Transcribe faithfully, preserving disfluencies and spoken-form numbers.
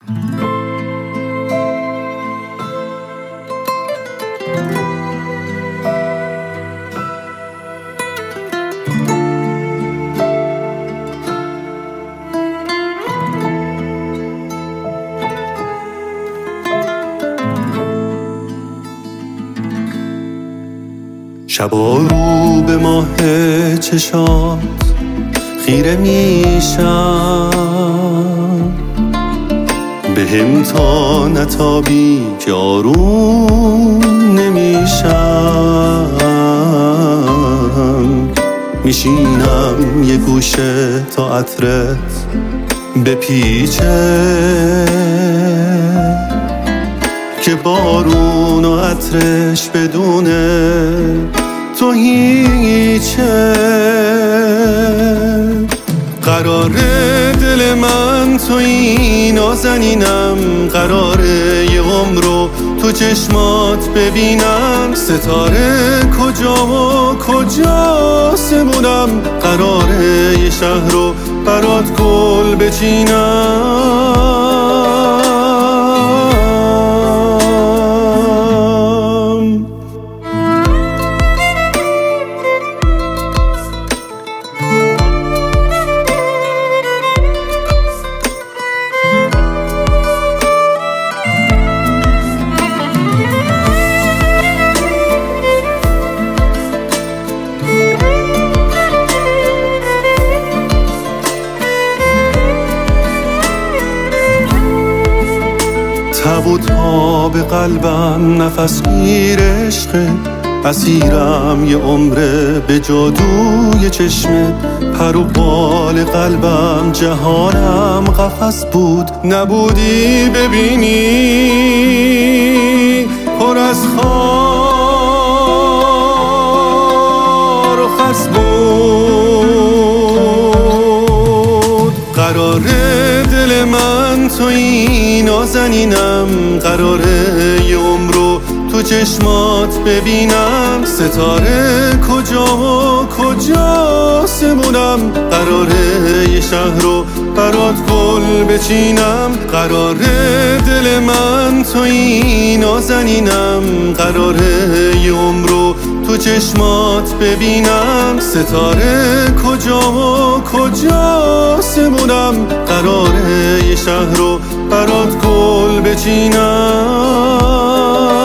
شبا رو به ماه چشات خیره میشم، به هم تا نتابی که آروم نمیشم. میشینم یه گوشه تا عطرت بپیچه، که بارون و عطرش بدونه تو هیچه. قراره دل من تویی نازنینم، قراره یه عمر رو تو چشمات ببینم. ستاره کجا و کجا سمونم، قراره یه شهر رو برات گل بچینم. تب و تاب قلبم نفس گیر عشقه، اسیرم یه عمره به جادوی چشمه. پر و بال قلبم جهانم قفس بود، نبودی ببینی پر از خار و خس بود. قراره دل من تویی نازنینم، قراره یه عمر رو تو چشمات ببینم. ستاره کجا و کجا سمونم، قراره یه شهر رو برات گل بچینم. قراره دل من تویی نازنینم، قراره یه عمر رو تو چشمات ببینم. ستاره کجا و کجا سمونم، قراره یه شهر رو برات گل بچینم.